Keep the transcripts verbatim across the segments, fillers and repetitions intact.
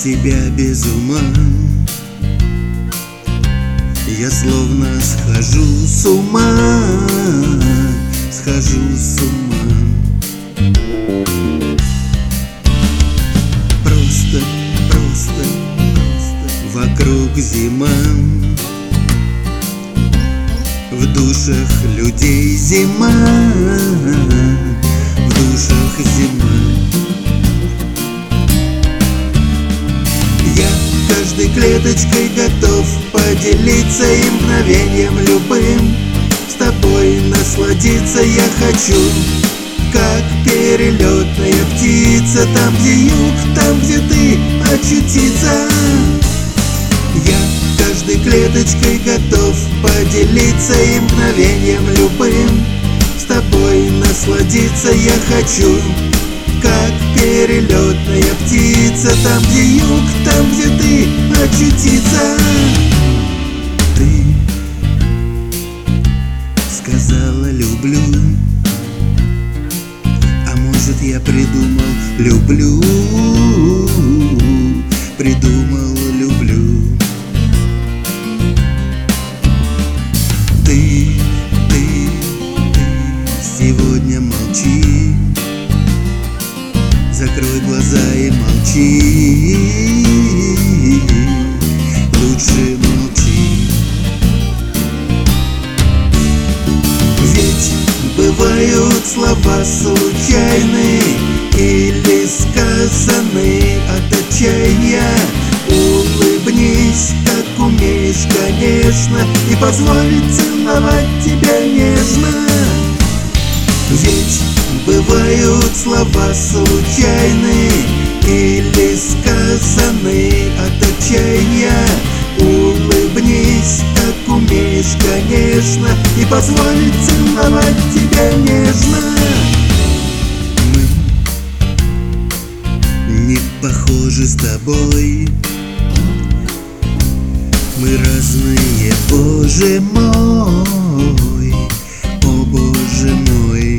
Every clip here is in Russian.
тебя без ума. Я словно схожу с ума, схожу с ума. Просто, просто, просто вокруг зима. В душах людей зима, в душах зима. Я каждой клеточкой готов поделиться и мгновением любым. С тобой насладиться я хочу, как перелетная птица. Там, где юг, там, где ты, очутиться. Я каждой клеточкой готов поделиться и мгновением любым. С тобой насладиться я хочу, как перелетная птица. Там, где юг, там, где ты, очутиться. Ты сказала люблю, а может я придумал люблю, придумал люблю. Ты, ты, ты сегодня молчи, закрой глаза и молчи, лучше молчи. Ведь бывают слова случайные или сказаны от отчаяния. Улыбнись, как умеешь, конечно, и позволь целовать тебя нежно. Ведь бывают слова случайные или сказаны от отчаяния. Улыбнись, как умеешь, конечно, и позволь целовать тебя нежно. Мы не похожи с тобой, мы разные, Боже мой, о Боже мой.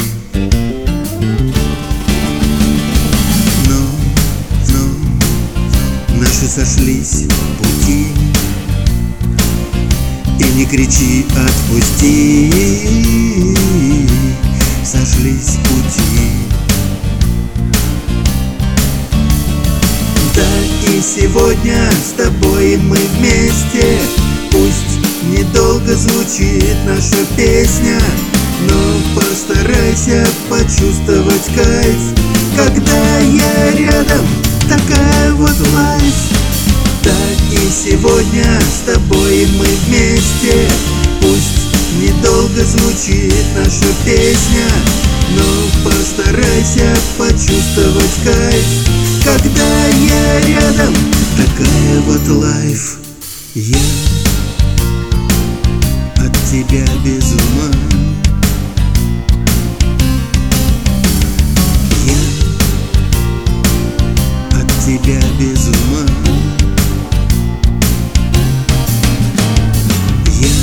Но, но наши сошлись пути, и не кричи отпусти, сошлись пути. Да и сегодня с тобой мы вместе. Пусть недолго звучит наша песня, но постарайся почувствовать кайф, когда я рядом, такая вот лайф. Да и сегодня с тобой мы вместе. Пусть недолго звучит наша песня, но постарайся почувствовать кайф, когда я рядом, такая вот лайф. Я от тебя без ума. Я от тебя без ума. Я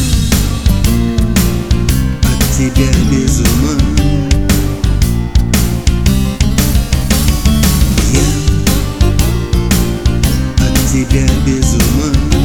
от тебя без ума. Я от тебя без ума.